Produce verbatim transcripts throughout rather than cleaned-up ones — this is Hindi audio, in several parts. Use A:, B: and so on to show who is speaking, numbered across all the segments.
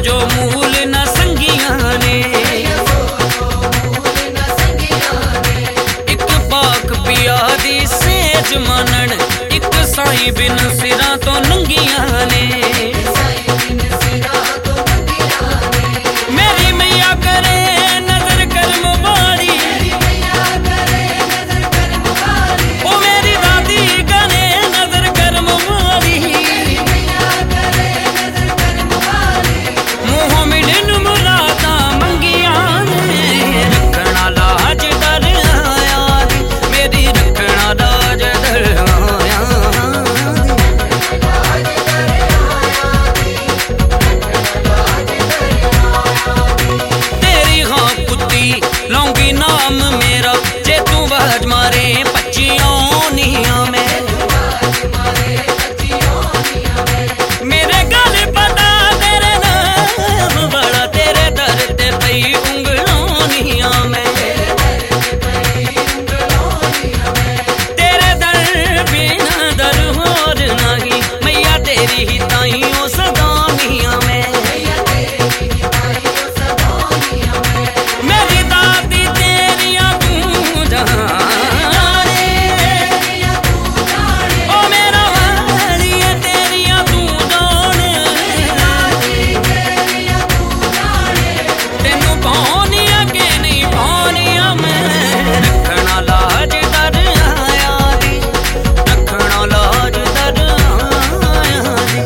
A: जो मूल न संगिया ने, एक पाक पिया दी सेज मानन, एक साई बिन सिरा तो नंगिया ने। मेरी मैया करे नजर करम वाली, ओ मेरी दादी करे नजर करम वाली, मुँह मिलन मुरादा मंगिया ने। रखना लाज दर आया दी, मेरी रखना लाज दर आया तेरी हाँ कुत्ती लौंगी नाम मेरा, जे तू बाज मारे पच्चियों निया में। मेरे गल पता तेरे नाम बड़ा, तेरे दर ते पई उंगलों निया में। तेरे दर बिना दर होर नहीं, मैया तेरी ही ताई ओ सदा मिया में। मेरी दादी तेरिया तू जाने, ओ मेरा वाली है तेरिया तू जाने। तेनू पानिया के नहीं पानिया मैं, रखना लाज दर आया दी, रखना लाज दर आया दी।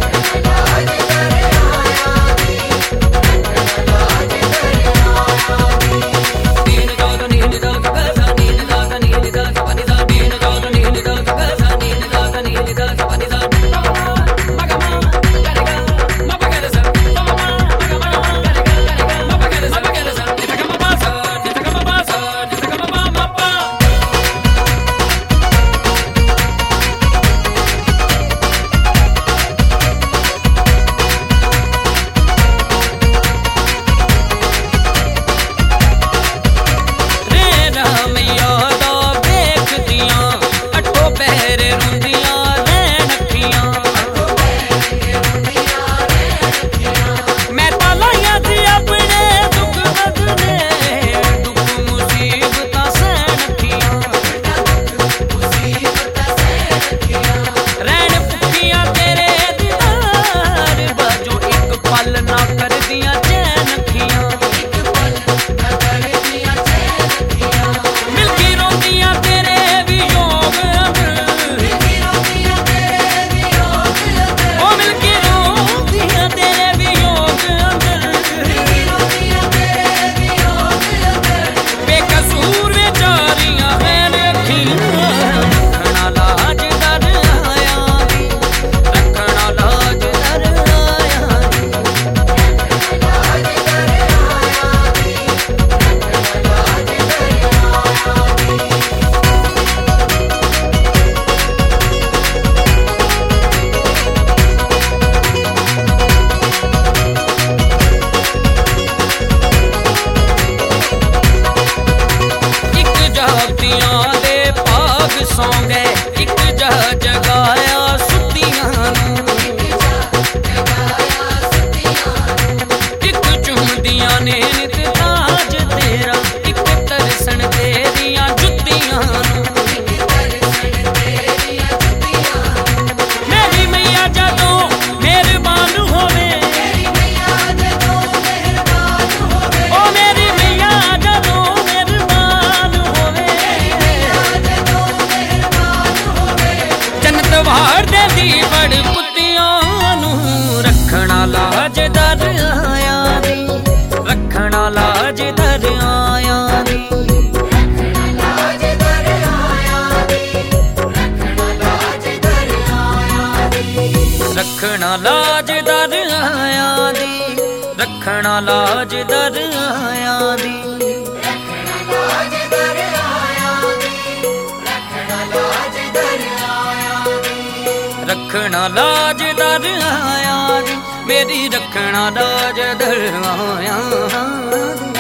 A: रखना लाज दर आया दी, रखना लाज दर आया दी। रखना लाज दर आया दी, रखना लाज दर आया दी। रखना लाज दर आया दी, मेरी रखना लाज दर आया दी।